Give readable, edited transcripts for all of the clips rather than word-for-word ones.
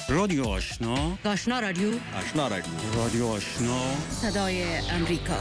رادیو آشنا، آشنا رادیو، آشنا رادیو، رادیو آشنا، صدای امریکا.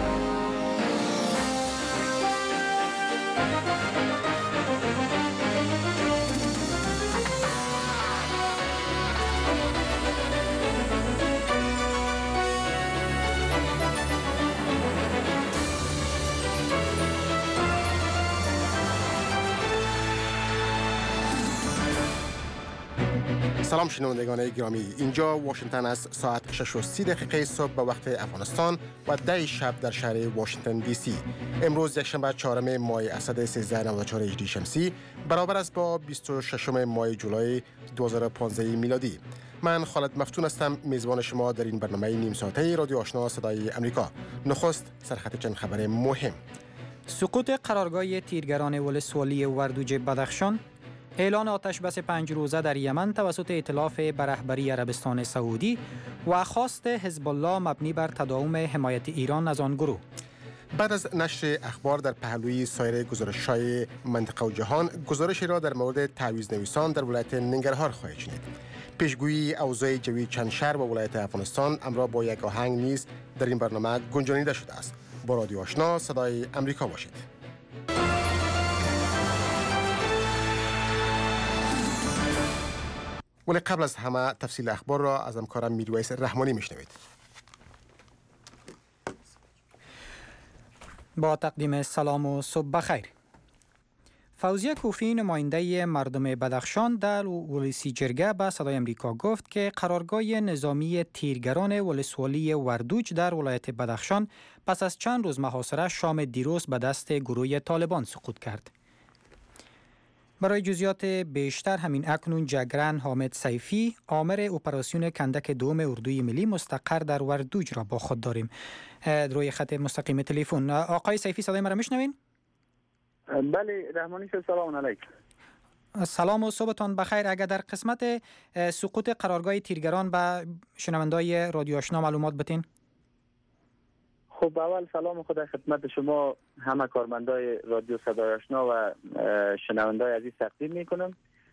سلام شنوندگان گرامی، اینجا واشنگتن است. ساعت 6:30 صبح به وقت افغانستان و 10 شب در شهر واشنگتن دی سی. امروز یکشنبه 4 ماه اسد 1394 هجری شمسی برابر است با 26 ماه جولای 2015 میلادی. من خالد مفتون هستم، میزبان شما در این برنامه نیم ساعته رادیو آشنا صدای امریکا. نخست سرخط چند خبر مهم: سقوط قرارگاه تیرگران ولسوالی وردوج بدخشان، اعلان آتش بس 5 روزه در یمن توسط ائتلاف به رهبری عربستان سعودی و خواست حزب الله مبنی بر تداوم حمایت ایران از آن گروه. بعد از نشر اخبار در پهلوی سایر گزارش‌های منطقه و جهان، گزارشی را در مورد تعویض نویسان در ولایت ننگرهار خواهید شنید. پیشگویی اوضاع جوی چند شهر و ولایت افغانستان همراه با یک آهنگ نیز در این برنامه گنجانیده شده است. با رادیو آشنا صدای امریکا باشید. ولی قبل از همه تفصیل اخبار را از همکارم میرویس رحمانی میشنوید. با تقدیم سلام و صبح بخیر. فوزیه کوفی، نماینده مردم بدخشان در ولسی جرگه به صدای امریکا گفت که قرارگاه نظامی تیرگران ولسوالی وردوج در ولایت بدخشان پس از چند روز محاصره شام دیروز به دست گروه طالبان سقوط کرد. برای جزئیات بیشتر همین اکنون جگرن حامد سیفی، آمر اپراسیون کندک دوم اردوی ملی مستقر در وردوج را با خود داریم. روی خط مستقیم تلفن آقای سیفی، صدای مرا میشنوین؟ بله رحمانی شد. سلام علیکم. سلام و صبحتان بخیر. اگر در قسمت سقوط قرارگاه تیرگران به شنوندای رادیو آشنا معلومات بدین. خب اول سلام خدا خدمت شما همه کارمندای رادیو صدای آشنا و شنوندای عزیز تقدیم میکنم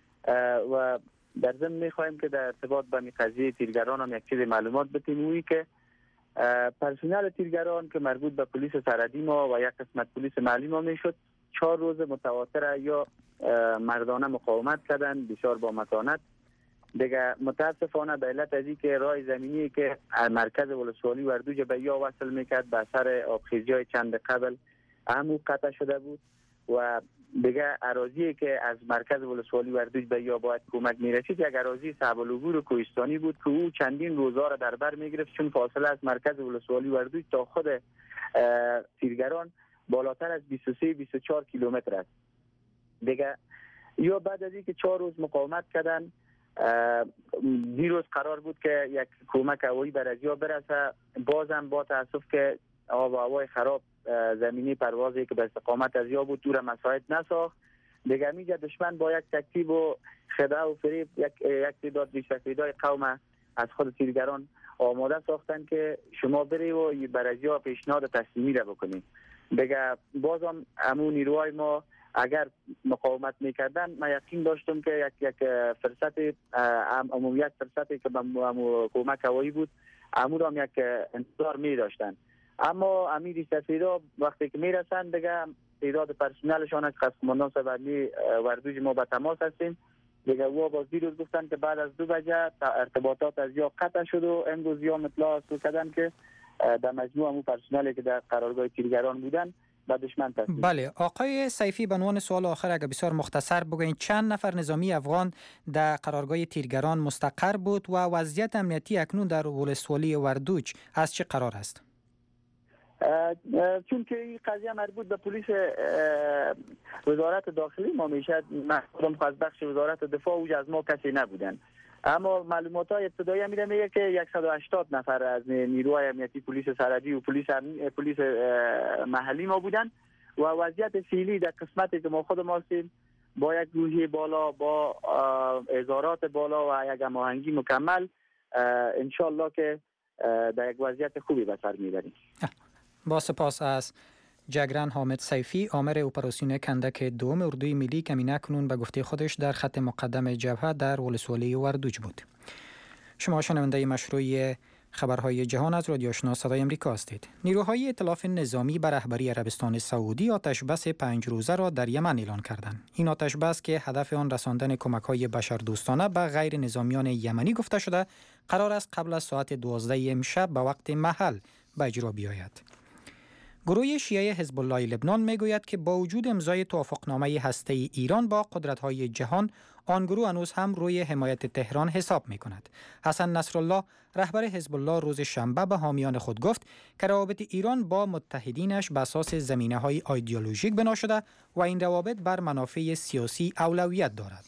و در ضمن میخوایم که در ارتباط با این قضیه تیرگران هم یک چیز معلومات بدیم، وی که پرسنل تیرگران که مربوط به پلیس سرحدی ما و یک قسمت پلیس محلی ما میشد 4 روز متواتر یا مردانه مقاومت کردن، بسیار با متانت. دیگه متاسفانه به علت از اینکه راه زمینی که مرکز ولسوالی وردوج به یا وصل میکرد به اثر آبخیزی‌های چند قبل همون قطع شده بود و دیگه اراضی که از مرکز ولسوالی وردوج به یا باید کمک میرسید یک اراضی صعب العبور و کوهستانی بود که او چندین روزا را در بر میگرفت، چون فاصله از مرکز ولسوالی وردوج تا خود تیرگران بالاتر از 23-24 کیلومتر است. دیگه یا بعد از اینکه 4 روز مقاومت کردن، دیروز قرار بود که یک کمک هوایی بر ازیا برسه، بازم با تاسف که آب و هوای خراب زمینی پروازی که به استقامت ازیا بود دور مساعد نساخت. دیگه میگه دشمن با یک تکتیب و خداع و فریب یک تعداد بیشتریدای قوم از خود تیرگران آماده ساختن که شما بری و بر ازیا پیشنهاد تسلیمی را بکنید. دیگه بازم همون نیروهای ما اگر مقاومت میکردن، من یقین داشتم که یک فرصت عمومیت فرصتی که به کمک هوایی بود امور هم یک انتظار می داشتن، اما امیر سفیدا وقتی که میرسن دیگه تعداد پرسنلشان از قسماندان سبرلی وردوج ما به تماس هستیم. دیگه او باز دیروز گفتن که بعد از 2 بجه ارتباطات از یا قطع شد و امروز یا اطلاع کردن که در مجموع همون پرسنلی که در قرارگاه تیرگران بودن به دشمن تسلیم. بله آقای سیفی، به عنوان سوال آخر اگر بسیار مختصر بگوین چند نفر نظامی افغان در قرارگاه تیرگران مستقر بود و وضعیت امنیتی اکنون در ولسوالی وردوج از چه قرار است؟ چون که این قضیه مربوط به پلیس وزارت داخلی ما میشد، من خودم از بخش وزارت دفاع اوج از ما کسی نبودن، اما معلومات های ابتدایی میگه که 180 نفر از نیروهای امنیتی پلیس سرحدی و پلیس محلی ما بودن و وضعیت فعلی در قسمتی که ما خود ما هستیم با یک روحیه بالا، با ازارات بالا و یک هماهنگی مکمل انشالله که در یک وضعیت خوبی به سر میبریم. با سپاس از جگرن حامد سیفی، آمر اپراسیون کندک دوم اردوی ملی که اکنون به گفته خودش در خط مقدم جبهه در ولسوالی وردوج بود. شما شنونده مشروع خبرهای جهان از رادیو آشنا صدای امریکا هستید. نیروهای ائتلاف نظامی به رهبری عربستان سعودی آتشبس 5 روزه را در یمن اعلان کردند. این آتشبس که هدف آن رساندن کمک‌های بشردوستانه به غیر نظامیان یمنی گفته شده، قرار است قبل از ساعت 12 امشب به وقت محل به اجرا بیاید. گروه شیعه حزب الله لبنان میگوید که با وجود امضای توافقنامه هسته‌ای ایران با قدرت‌های جهان، آن گروه هنوز هم روی حمایت تهران حساب می‌کند. حسن نصرالله رهبر حزب الله روز شنبه به حامیان خود گفت که روابط ایران با متحدینش بر اساس زمینه‌های ایدئولوژیک بنا شده و این روابط بر منافع سیاسی اولویت دارد.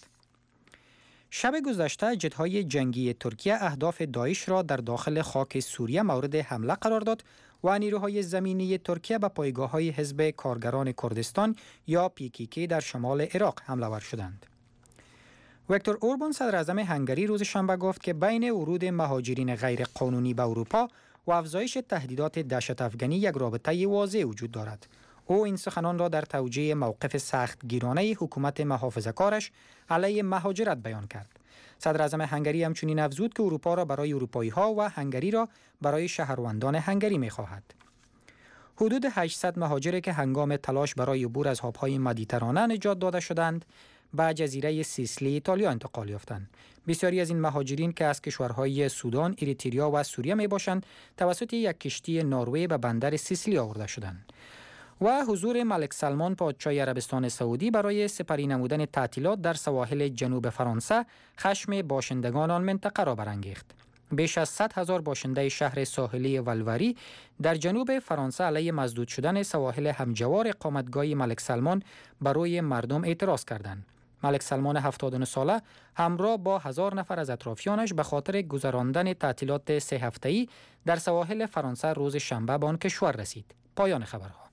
شب گذشته جت‌های جنگی ترکیه اهداف داعش را در داخل خاک سوریه مورد حمله قرار داد و نیروهای زمینی ترکیه به پایگاه‌های حزب کارگران کردستان یا PKK در شمال عراق حمله ور شدند. ویکتور اوربان صدر اعظم هنگری روز شنبه گفت که بین ورود مهاجرین غیر قانونی به اروپا و افزایش تهدیدات دهشت افغانی یک رابطه واضح وجود دارد. او این سخنان را در توجیه موقف سختگیرانه حکومت محافظه‌کارش علیه مهاجرت بیان کرد. صدر اعظم هنگری همچنین افزود که اروپا را برای اروپایی‌ها و هنگری را برای شهروندان هنگری می‌خواهد. حدود 800 مهاجر که هنگام تلاش برای عبور از آب‌های مدیترانه نجات داده شدند، به جزیره سیسیلی ایتالیا انتقال یافتند. بسیاری از این مهاجرین که از کشورهای سودان، اریتریا و سوریه میباشند، توسط یک کشتی نروژ به بندر سیسیلی آورده شدند. و حضور ملک سلمان پادشاه عربستان سعودی برای سپری نمودن تعطیلات در سواحل جنوب فرانسه خشم باشندگان آن منطقه را برانگیخت. بیش از 100,000 باشنده شهر ساحلی ولوری در جنوب فرانسه علیه مسدود شدن سواحل همجوار اقامتگاه ملک سلمان بر روی مردم اعتراض کردند. ملک سلمان 79 ساله همراه با 1000 نفر از اطرافیانش به خاطر گذراندن تعطیلات 3 هفته‌ای در سواحل فرانسه روز شنبه به آن کشور رسید. پایان خبرها.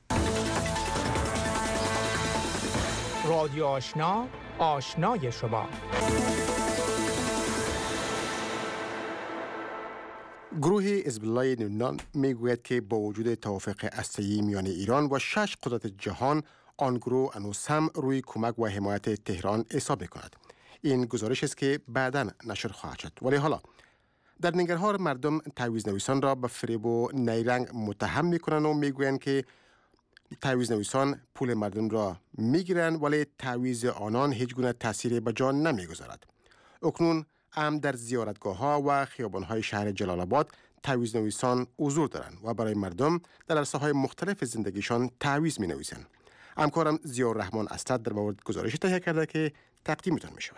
رادیو آشنا، آشنای شما. گروه حزب الله لبنان میگوید که با وجود توافق هسته‌ای میان ایران و 6 قدرت جهان، آن گروه هنوز هم روی کمک و حمایت تهران حساب می‌کند. این گزارش است که بعداً نشر خواهد شد. ولی حالا در ننگرهار مردم تعویض نویسان را به فریب و نیرنگ متهم می‌کنند و میگویند که تعویض نویسان پول مردم را می‌گیرند ولی تعویض آنان هیچ گونه تأثیری به جا نمی‌گذارد. اکنون هم در زیارتگاه‌ها و خیابان‌های شهر جلال آباد تعویض نویسان حضور دارند و برای مردم در عرصه‌های مختلف زندگیشان تعویض می‌نویسند. همکارم ضیاءالرحمن اسد در مورد گزارش تهیه کرده که تقدیمتان می‌شود.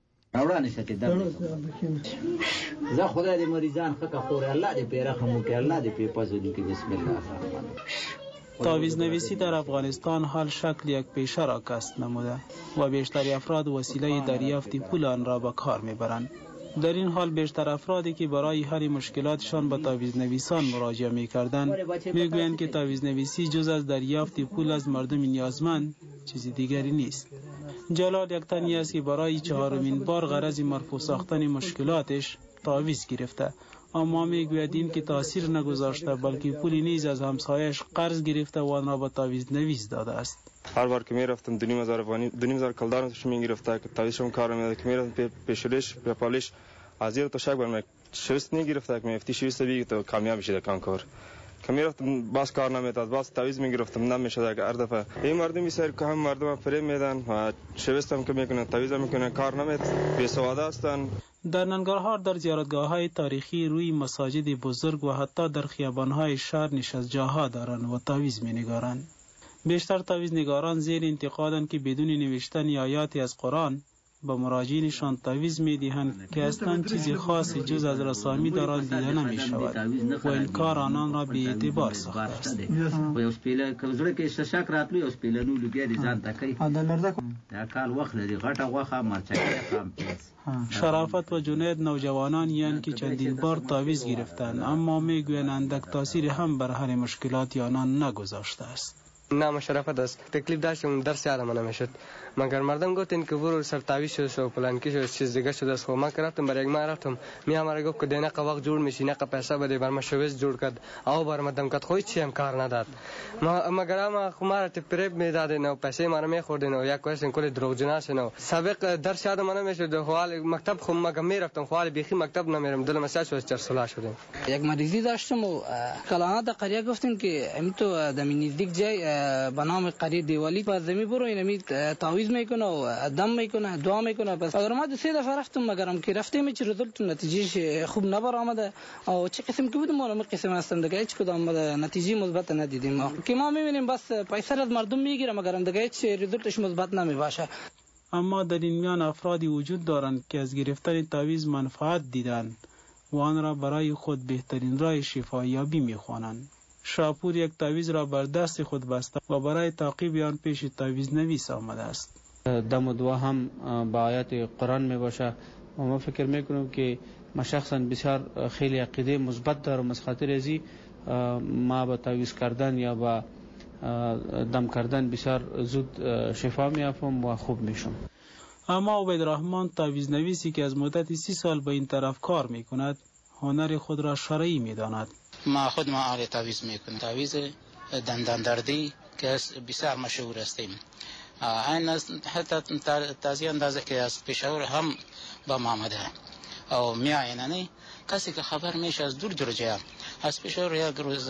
زه خدای دې مریضان ښه کړي، الله دې پرې رحم وکړي، الله دې پرې فضل وکړي. بسم الله الرحمن الرحیم. تعویض نویسی در افغانستان حال شکل یک پیشه را کسب نموده و بیشتر افراد وسیله دریافت پول آن را به کار میبرند. در این حال بیشتر افرادی که برای حل مشکلاتشان به تعویض نویسان مراجعه می‌کردند میگویند که تعویض نویسی جز از دریافت پول از مردم نیازمند چیزی دیگری نیست. جلال یک تنی است که برای 4مین بار غرض مرفوع ساختن مشکلاتش تعویض گرفته، اما میگوید این که تاثیر نگذاشته بلکه پولی نیز از همسایش قرض گرفته و آن را به تعویض نویس داده است. هر بار که میرفتم 2,500 افغانی 2,500 کلدار توش میگرفته که تعویضشون کار میاد که میرفتم پیشش به پالیش از زیر تشک برم شرست نگرفته که میفتی شرست بگی تو کامیاب شده کان کار که میرفتم باز کار نمیداد، باز تعویض میگرفتم نمیشد که هر دفعه این مردمی سر که هم مردم فریب میدن و شرستم که میکنن تعویض میکنن کار نمیاد، بی سواده هستن. در ننگرهار در زیارتگاه‌های تاریخی روی مساجد بزرگ و حتی در خیابان‌های شهر نشست‌جاها دارند و تعویض می‌نگارند. بیشتر تعویض نگاران زیر انتقادند که بدون نوشتن آیاتی از قرآن به مراجعینشان تعویض می‌دهند که اصلا چیزی خاصی جز از رسامی در آن دیده نمی‌شود و این کار آنان را بی اعتبار ساخته است. و یو سپیله که زړه کې شک راتلو یو سپیله نو لګیا دي ځان تکي دا کال وخت لري غټه غوخه مرچکه خام پیس. شرافت و جنید نوجوانان یعنی که چندین بار تعویض گرفتند اما میگویند اندک تاثیر هم بر حل مشکلات آنان نگذاشته است. نام شرافت است. تکلیف داشتم درس یادم نمیشد، مگر مردم گفتن که برو سرتاوی شد و فلان کی شد چیز دیگه شد. خب من رفتم برای ما رفتم میام مرا گفت که دینا وقت جور میشی نه پیسه بده بر ما شویز جور کرد او بر مدام کرد خو چی هم کار نداد. مگر ما خمار تپریب میداد نه پیسه ما میخورد نه یا کوشن کل دروغجناس نه. سابق درس یادم نمیشد، حال مکتب خو مگه میرفتم حال بیخی مکتب نمیرم، دلم اساس was چرسلا شدم. یک مریضی داشتم و کلانات قریه گفتن که امی تو دمی نزدیک جای به نام قریه دیوالی پر زمین برو اینمی تعویض میکنه و دم میکنه دعا میکنه. بس اگر ما 3 دفعه رفتم مگرم که رفتیم چه رزولت نتیجه خوب نبر آمده او چه قسم که بودم ما قسم هستم دیگه هیچ کدام نتیجه مثبت ندیدیم که ما میبینیم بس پیسه از مردم میگیره مگرم دیگه هیچ رزولتش مثبت نمیباشه. اما در این میان افرادی وجود دارند که از گرفتن تعویض منفعت دیدند و آن را برای خود بهترین راه شفایابی می‌خوانند. شاپور یک تعویض را بر دست خود بسته و برای تعقیب آن پیش تعویض نویس آمده است. دم و دعا هم با آیات قرآن می باشه و ما فکر میکنم که ما شخصا بسیار خیلی عقیده مثبت دارم، از خاطر ازی ما با تعویض کردن یا با دم کردن بسیار زود شفا می‌یابم و خوب میشم. اما عبیدالرحمن تعویض نویسی که از مدت 30 سال به این طرف کار میکند هنر خود را شرعی میداند. ما خود ما تعویض میکنیم، تعویض دندان دردی که بسیار مشهور هستیم. این حتی تازی اندازه که از پشاور هم با ما آمده او میاینه کسی که خبر میشه از دور جا از پشاور یک روز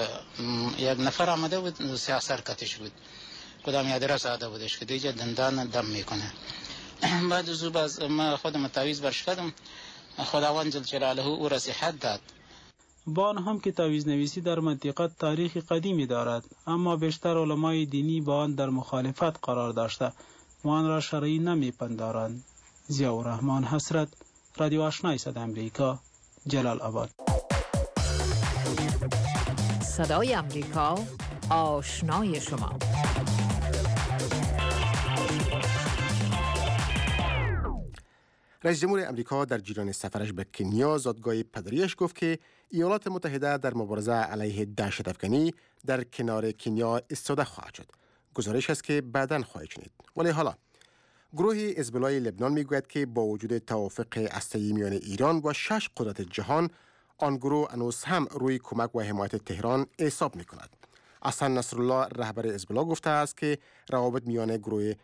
یک نفر آمده بود سیاسر کتش بود کدام یادرس آده بودش که دیگه دندان دم میکنه. بعد از باز ما خودم تعویض برش کردم، خداوند جل جلاله او را صحت داد. با آن هم که تعویض نویسی در منطقه تاریخ قدیمی دارد اما بیشتر علمای دینی با آن در مخالفت قرار داشته و آن را شرعی نمیپندارند. ضیاءالرحمن حسرت، رادیو آشنای صدای امریکا، جلال آباد. صدای امریکا، آشنای شما. رئیس جمهور امریکا در جریان سفرش به کنیا زادگاه پدریش گفت که ایالات متحده در مبارزه علیه دهشت‌افکنی در کنار کنیا ایستاده خواهد شد. گزارش است که بعداً خواهید شنید. ولی حالا گروه حزب الله لبنان میگوید که با وجود توافق هسته‌ای میان ایران و 6 قدرت جهان، آن گروه هنوز هم روی کمک و حمایت تهران حساب میکند. حسن نصرالله رهبر حزب الله گفته است که روابط میان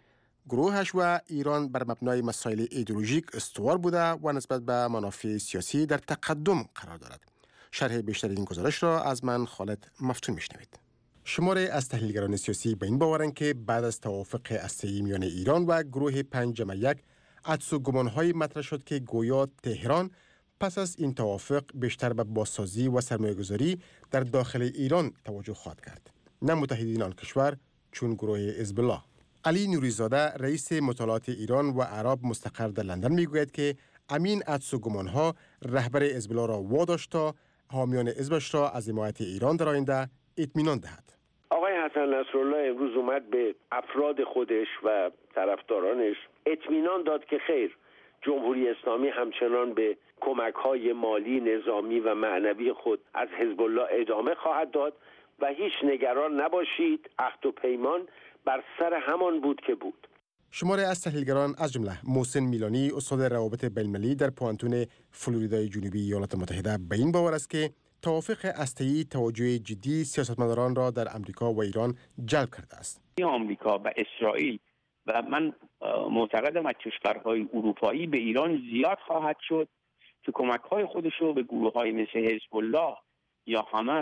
گروهش و ایران بر مبنای مسائل ایدئولوژیک استوار بوده و نسبت به منافع سیاسی در تقدم قرار دارد. شرح بیشتر این گزارش را از من خالد مفتون میشنوید. شماری از تحلیلگران سیاسی به این باورند که بعد از توافق هسته‌ای میان ایران و گروه 5+1 حدس و گمان‌های مطرح شد که گویا تهران پس از این توافق بیشتر به بازسازی و سرمایه‌گذاری در داخل ایران توجه خواهد کرد، نه متحدین آن کشور چون گروه حزب الله. علی نوریزاده رئیس مطالعات ایران و عرب مستقر در لندن میگوید که امین حدس و گمان‌ها رهبر حزب الله را واداشت تا حامیان حزبش را از حمایت ایران در آینده اطمینان دهد. آقای حسن نصرالله امروز اومد به افراد خودش و طرفدارانش اطمینان داد که خیر، جمهوری اسلامی همچنان به کمک‌های مالی، نظامی و معنوی خود از حزب الله ادامه خواهد داد و هیچ نگران نباشید، عهد و پیمان بر سر همان بود که بود. شماری از تحلیلگران از جمله محسن میلانی استاد روابط بین‌المللی در پوانتون فلوریدای جنوبی ایالات متحده به این باور است که توافق هسته‌ای توجه جدی سیاستمداران را در امریکا و ایران جلب کرده است. آمریکا و اسرائیل و من معتقدم از کشورهای اروپایی به ایران زیاد خواهد شد که کمک‌های خودش رو به گروه‌های مثل حزب الله یا حماس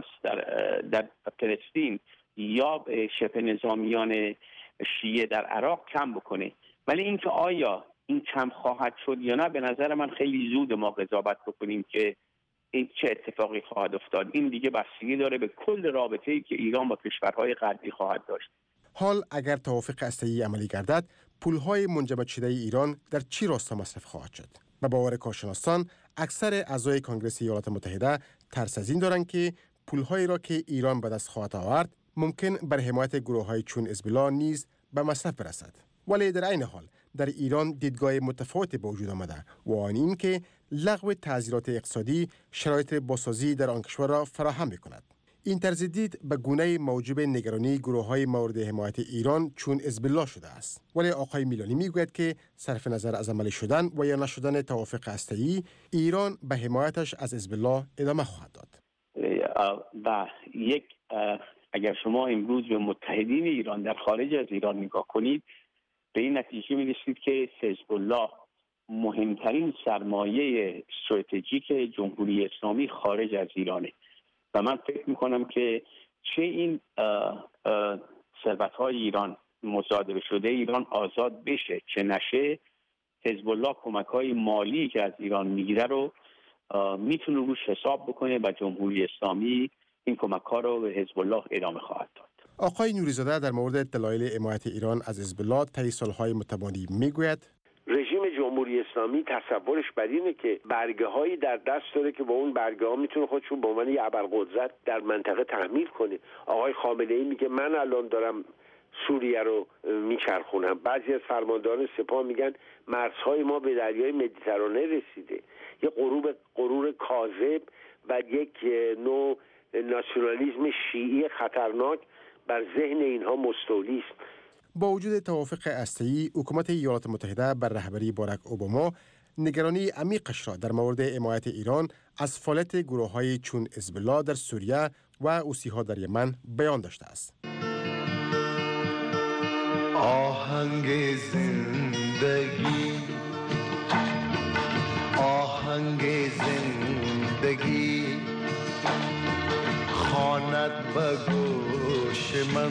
در فلسطین یا شبه نظامیان شیعه در عراق کم بکنه. ولی اینکه آیا این کم خواهد شد یا نه، به نظر من خیلی زود ما قضاوت بکنیم که این چه اتفاقی خواهد افتاد. این دیگه بستگی داره به کل رابطه‌ای که ایران با کشورهای غربی خواهد داشت. حال اگر توافق هسته‌ای عملی گردد، پول‌های منجمد شده ایران در چی راستا مصرف خواهد شد؟ به باور کارشناسان، اکثر اعضای کنگره ایالات متحده ترس از این دارند که پول‌هایی را که ایران به دست خواهد آورد ممکن بر حمایت گروه‌های چون حزب الله نیز به مصرف برسد. ولی در عین حال در ایران دیدگاه متفاوتی به وجود آمده و آن این که لغو تعزیرات اقتصادی شرایط بازسازی در آن کشور را فراهم می‌کند. این طرز دید به گونه موجب نگرانی گروه‌های مورد حمایت ایران چون حزب الله شده است. ولی آقای میلانی میگوید که صرف نظر از عملی شدن و یا نشدن توافق هسته‌ای، ایران به حمایتش از حزب الله ادامه خواهد داد. و اگر شما امروز به متحدین ایران در خارج از ایران نگاه کنید، به این نتیجه می‌رسید که حزب الله مهمترین سرمایه استراتژیک جمهوری اسلامی خارج از ایرانه و من فکر میکنم که چه این ثروت‌های ایران مصادره شده ایران آزاد بشه چه نشه، حزب الله کمک‌های مالی که از ایران میگیره رو میتونه روش حساب بکنه و جمهوری اسلامی این کمک‌ها رو به حزب الله ادامه خواهد داد. آقای نوری‌زاده در مورد دلایل حمایت ایران از حزب الله طی سال‌های متمادی میگوید رژیم جمهوری اسلامی تصورش بر اینه که برگه‌هایی در دست داره که با اون برگه‌ها میتونه خودشو به عنوان یه ابرقدرت در منطقه تحمیل کنه. آقای خامنه‌ای میگه من الان دارم سوریه رو میچرخونم. بعضی از فرماندهان سپاه میگن مرزهای ما به دریای مدیترانه رسیده. یه غرور کاذب و یک نوع ناسیونالیسم شیعی خطرناک بر ذهن اینها مستولی است. با وجود توافق هسته‌ای، حکومت ایالات متحده بر رهبری باراک اوباما نگرانی عمیقش را در مورد حمایت ایران از فعالیت گروه‌های چون حزب الله در سوریه و حوثی‌ها در یمن بیان داشته است. آهنگ زندگی، آهنگ زندگی خواند به گوش من،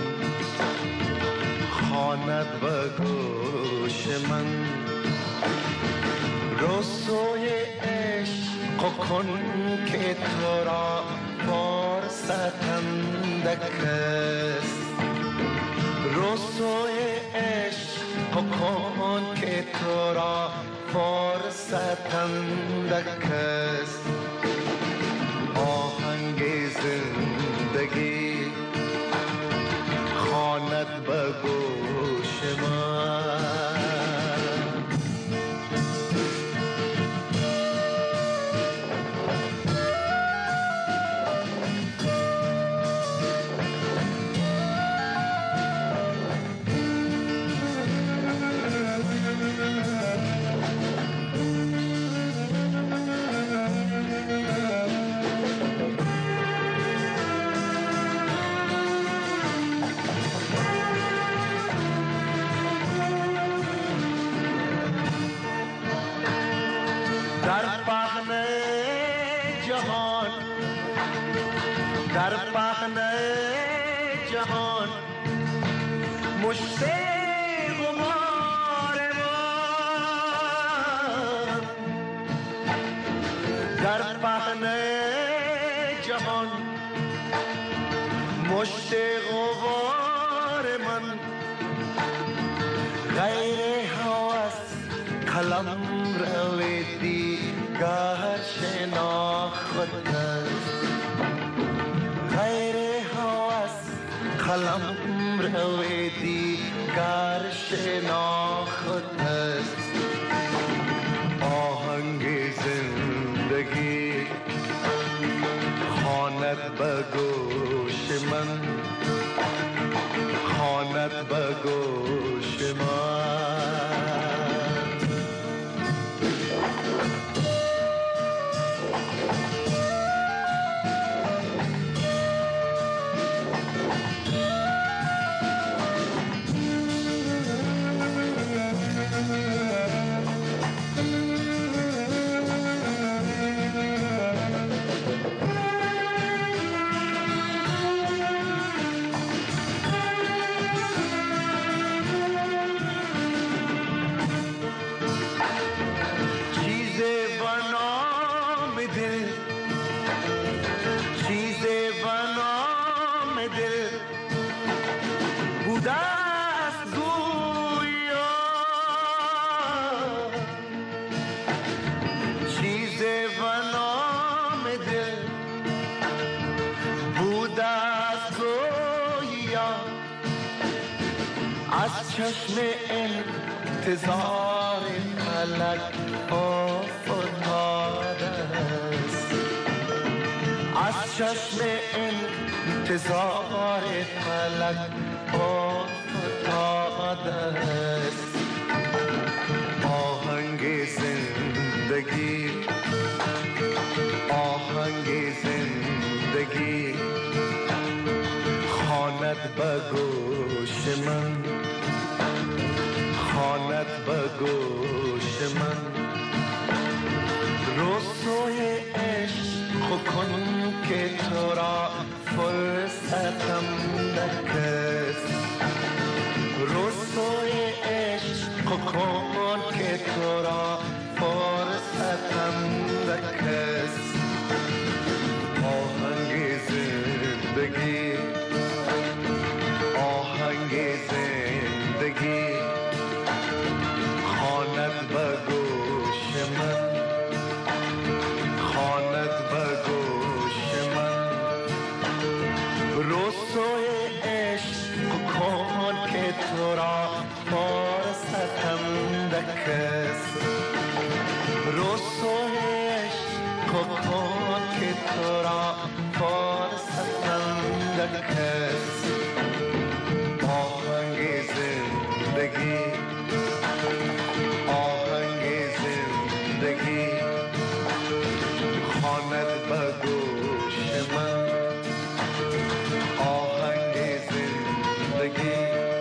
خواند به گوش من. رسوی عشق کن که تو را فرصتنده کس، رسوی عشق کن که تو را فرصتنده کس. آهنگ زندگی خواند به گوش من. در پهنه جهان مشت غبار من، در پهنه جهان مشت غبار من. غیر هوس قلم روی دیگر شناخت است، غیر هوس قلم روی دیگر شناخت است. آهنگ زندگی خواند به گوش من، خواند به گوش من. چشم انتظار فلک افتاده است، از چشم انتظار فلک افتاده است آهنگ زندگی آهنگ زندگی خواند به گوش من خواند به گوش من رسوی عشق کن که تو را فرصتم نکست رسوی عشق کن که تو را فرصتم نکست آهنگ زندگی آهنگ زندگی خواند به گوش من خواند به گوش من رسوی عشق کن که تو را فرصتم نکست رسوی عشق کن که تو را فرصتم نکست آهنگ زندگی آهنگ زندگی خواند به گوش من آهنگ زندگی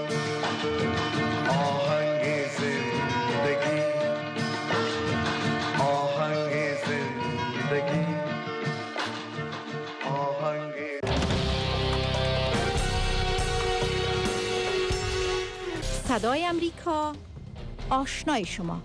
آهنگ زندگی آهنگ زندگی آهنگ صدای امریکا آشنای شما.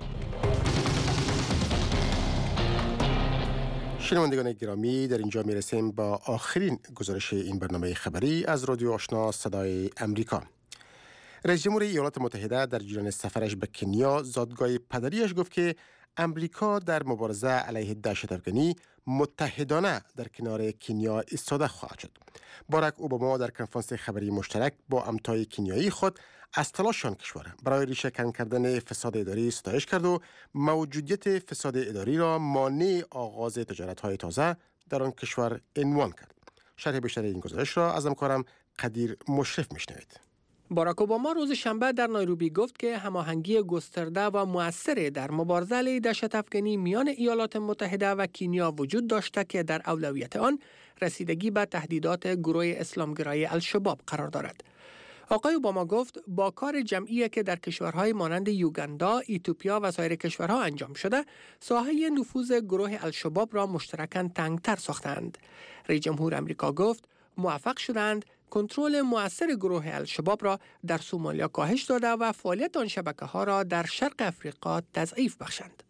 شنوندگان گرامی، در اینجا میرسیم با آخرین گزارش این برنامه خبری از رادیو آشنا صدای امریکا. رئیس جمهور ایالات متحده در جریان سفرش به کنیا زادگاه پدریش گفت که امریکا در مبارزه علیه دهشت‌افکنی متحدانه در کنار کنیا ایستاده خواهد شد. باراک اوباما در کنفرانس خبری مشترک با همتای کنیایی خود از تلاش آن کشور برای ریشه‌کن کردن فساد اداری ستایش کرد و موجودیت فساد اداری را مانع آغاز تجارت‌های تازه در آن کشور عنوان کرد. شرح بیشتر این گزارش را از همکارم قدیر مشرف میشنوید. باراک اوباما روز شنبه در نایروبی گفت که هماهنگی گسترده و مؤثر در مبارزه علیه دهشت‌افکنی میان ایالات متحده و کنیا وجود داشته که در اولویت آن رسیدگی به تهدیدات گروه اسلامگرای الشباب قرار دارد. آقای اوباما گفت با کار جمعی که در کشورهای مانند یوگاندا، ایتوپیا و سایر کشورها انجام شده، ساحه نفوذ گروه الشباب را مشترکاً تنگتر ساختند. رئیس جمهور آمریکا گفت موفق شدند کنترل مؤثر گروه الشباب را در سومالیا کاهش داده و فعالیت آن شبکه‌ها را در شرق افریقا تضعیف بخشند.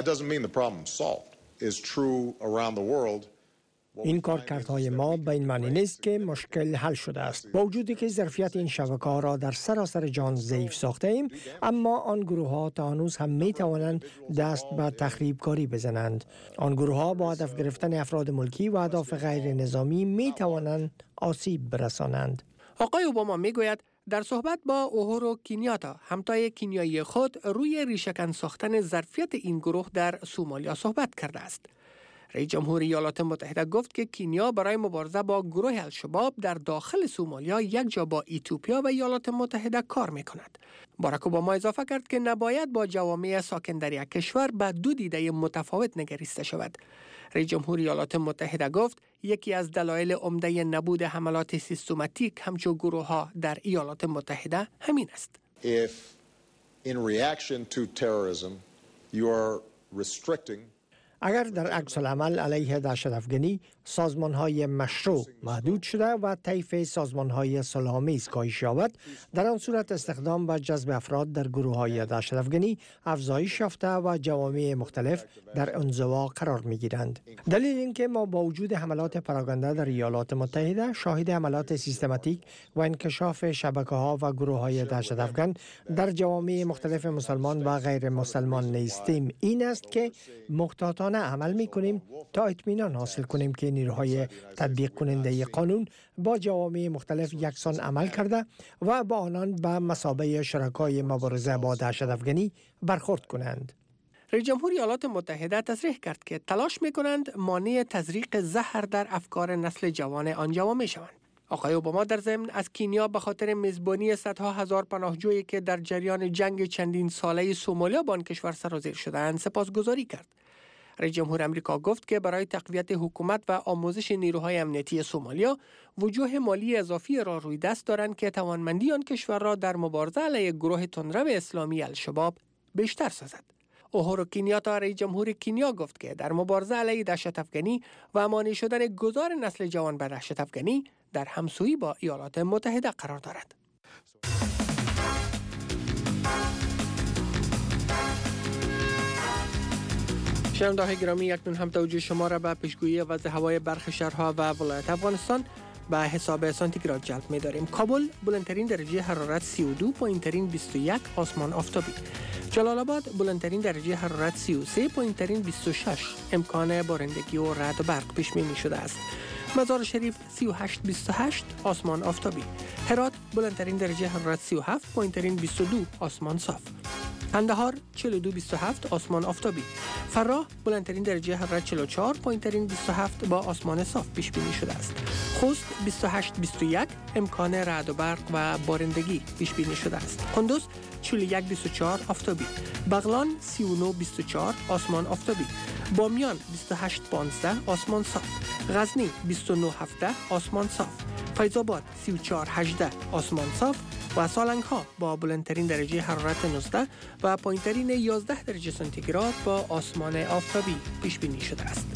این کارکردهای ما به این معنی نیست که مشکل حل شده است. با وجودی که ظرفیت این شبکه‌ها را در سراسر جهان ضعیف ساخته ایم، اما آن گروه‌ها تا هنوز هم می توانند دست به تخریبکاری بزنند. آن گروه‌ها با هدف گرفتن افراد ملکی و اهداف غیر نظامی می توانند آسیب برسانند. آقای اوباما می گوید در صحبت با اوهورو کینیاتا، همتای کنیایی خود، روی ریشه‌کن ساختن ظرفیت این گروه در سومالیا صحبت کرده است. رئیس جمهور ایالات متحده گفت که کنیا برای مبارزه با گروه الشباب در داخل سومالیا یک جا با ایتوپیا و ایالات متحده کار می‌کند. باراک اوباما اضافه کرد که نباید با جوامع ساکن در یک کشور به دو دیده متفاوت نگریسته شود. رئیس جمهور ایالات متحده گفت یکی از دلایل عمده نبود حملات سیستماتیک همچون گروه‌ها در ایالات متحده همین است. If in reaction to terrorism you are restricting اگر در عکس العمل علیه دهشت‌افکنی سازمان‌های مشروع محدود شده و طیف سازمان‌های صلح‌آمیز کاهش یابد، در آن صورت استخدام و جذب افراد در گروه‌های دهشت‌افکنی افزایش یافته و جوامع مختلف در انزوا قرار می‌گیرند. دلیل اینکه ما با وجود حملات پراگنده در ایالات متحده شاهد حملات سیستماتیک و انکشاف شبکه‌ها و گروه‌های دهشت‌افکن در جوامع مختلف مسلمان و غیر مسلمان نیستیم این است که محتاطانه عمل می‌کنیم تا اطمینان حاصل کنیم که نیروهای تطبیق کننده قانون با جوامع مختلف یکسان عمل کرده و با آنان به مثابه شرکای مبارزه با دهشت‌افکنی برخورد کنند. رئیس جمهور ایالات متحده تصریح کرد که تلاش می‌کنند مانع تزریق زهر در افکار نسل جوان آن جوامع شوند. آقای اوباما در ضمن از کینیا به خاطر میزبانی صدها هزار پناهجویی که در جریان جنگ چندین ساله سومالیا با آن کشور سرازیر شدند سپاسگزاری کرد. رئیس جمهور آمریکا گفت که برای تقویت حکومت و آموزش نیروهای امنیتی سومالیا وجوه مالی اضافی را روی دست دارند که توانمندی آن کشور را در مبارزه علیه گروه تندرو اسلامی الشباب بیشتر سازد. اوهورو کینیاتا رئیس جمهور کینیا گفت که در مبارزه علیه دهشت افغانی و مانع شدن گذار نسل جوان به دهشت افغانی در همسویی با ایالات متحده قرار دارد. شنونده‌های گرامی، اکنون هم توجه شما را به پیشگویی وضع هوای برخی شهرها و ولایت افغانستان به حساب سانتیگراد جلب می‌داریم. کابل بلندترین درجه حرارت 32، پایین‌ترین 21، آسمان آفتابی. جلال آباد بلندترین درجه حرارت 33، پایین‌ترین 26، امکان بارندگی و رعد و برق پیش بینی شده است. مزار شریف 38-28، آسمان آفتابی. هرات بلندترین درجه حرارت 37، پایین‌ترین 22، آسمان صاف. قندهار 42-27، آسمان آفتابی. فراه بلندترین درجه حرارت 44، پایین‌ترین 27 با آسمان صاف پیش بینی شده است. خوست 28-21، امکان رعد و برق و بارندگی پیش بینی شده است. قندوز 41-24، آفتابی. بغلان 39-24، آسمان آفتابی. بامیان 28-15، آسمان صاف. غزنی 29-17، آسمان صاف. فیض‌آباد 34-18، آسمان صاف. و سالنگ‌ها با بلندترین درجه حرارت 19 و پایین‌ترین 11 درجه سانتیگراد با آسمان آفتابی پیش بینی شده است.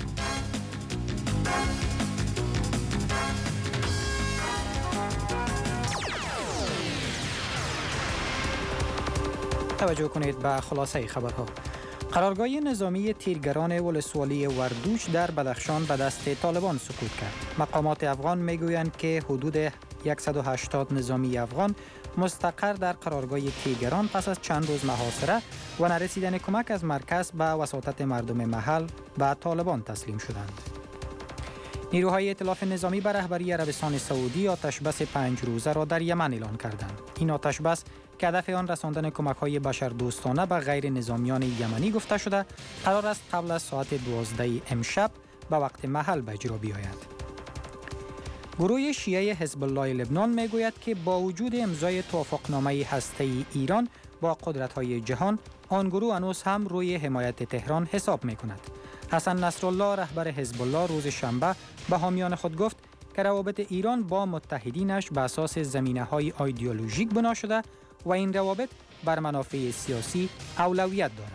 توجه کنید به خلاصه خبرها. قرارگاه نظامی تیرگران ولسوالی وردوش در بدخشان به دست طالبان سقوط کرد. مقامات افغان میگویند که حدود 180 نظامی افغان مستقر در قرارگاه تیرگران پس از چند روز محاصره و نرسیدن کمک از مرکز به وساطت مردم محل به طالبان تسلیم شدند. نیروهای ائتلاف نظامی به رهبری عربستان سعودی آتشبس 5 روزه را در یمن اعلان کردند. این آتشبس که هدف آن رساندن کمک‌های بشردوستانه به غیر نظامیان یمنی گفته شده، قرار است قبل از ساعت 12 امشب به وقت محل به اجرا بیاید. گروه شیعه حزب الله لبنان میگوید که با وجود امضای توافقنامه هسته‌ای ایران با قدرت‌های جهان، آن گروه هنوز هم روی حمایت تهران حساب می‌کند. حسن نصرالله رهبر حزب الله روز شنبه به حامیان خود گفت که روابط ایران با متحدینش به اساس زمینه‌های ایدئولوژیک بنا شده و این روابط بر منافع سیاسی اولویت دارد.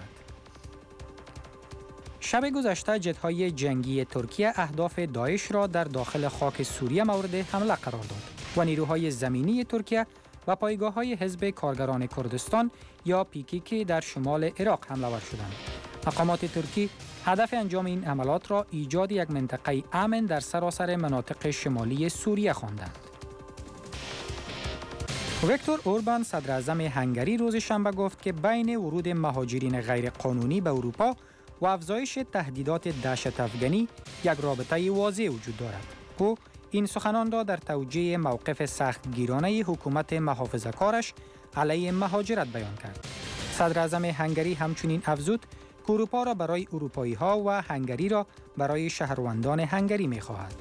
شب گذشته جت‌های جنگی ترکیه اهداف داعش را در داخل خاک سوریه مورد حمله قرار داد و نیروهای زمینی ترکیه و پایگاه‌های حزب کارگران کردستان یا PKK در شمال عراق حمله ور شدند. مقامات ترکی هدف انجام این عملات را ایجاد یک منطقه امن در سراسر مناطق شمالی سوریه خواندند. ویکتور اوربان صدر اعظم هنگری روز شنبه گفت که بین ورود مهاجرین غیرقانونی به اروپا و افزایش تهدیدات دهشت افغانی یک رابطه واضح وجود دارد. او این سخنان را در توجیه موقف سختگیرانه حکومت محافظه‌کارش علیه مهاجرت بیان کرد. صدر اعظم هنگری همچنین افزود که اروپا را برای اروپایی‌ها و هنگری را برای شهروندان هنگری می‌خواهد.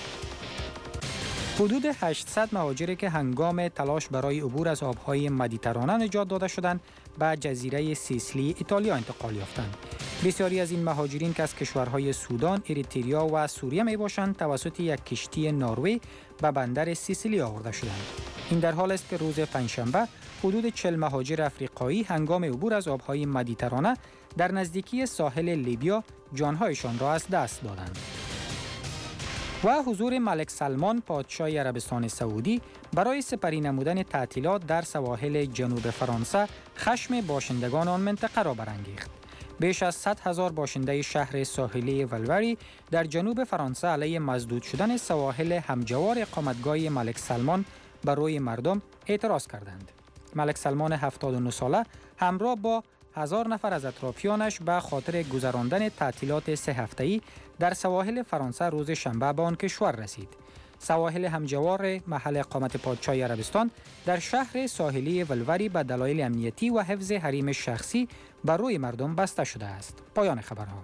حدود 800 مهاجری که هنگام تلاش برای عبور از آبهای مدیترانه نجات داده شدند به جزیره سیسیلی ایتالیا انتقال یافتند. بسیاری از این مهاجرین که از کشورهای سودان، اریتریا و سوریه می باشند توسط یک کشتی نروژ به بندر سیسیلی آورده شدند. این در حال است که روز پنجشنبه حدود 40 مهاجر افریقایی هنگام عبور از آبهای مدیترانه در نزدیکی ساحل لیبیا جانهایشان را از دست دادند. و حضور ملک سلمان پادشاه عربستان سعودی برای سپری نمودن تعطیلات در سواحل جنوب فرانسه خشم باشندگان آن منطقه را برانگیخت. بیش از 100,000 باشنده شهر ساحلی ولوری در جنوب فرانسه علیه مسدود شدن سواحل همجوار اقامتگاه ملک سلمان بر روی مردم اعتراض کردند. ملک سلمان 79 ساله همراه با 1000 نفر از اطرافیانش به خاطر گذراندن تعطیلات 3 هفته‌ای در سواحل فرانسه روز شنبه به آن کشور رسید. سواحل همجوار محل اقامت پادشاه عربستان در شهر ساحلی ولوری به دلایل امنیتی و حفظ حریم شخصی بر روی مردم بسته شده است. پایان خبرها.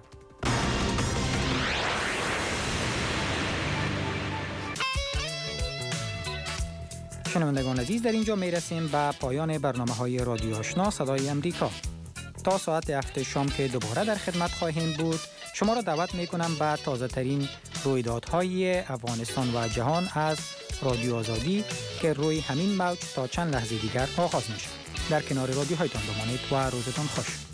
شنوندگان عزیز، در اینجا می رسیم به پایان برنامه‌های رادیو آشنا صدای امریکا. تا ساعت 7 شام که دوباره در خدمت خواهیم بود، شما را دعوت می کنم به تازه ترین رویدادهای افغانستان و جهان از رادیو آزادی که روی همین موج تا چند لحظه دیگر آغاز می شود. در کنار رادیوهایتان بمانید و روزتان خوش.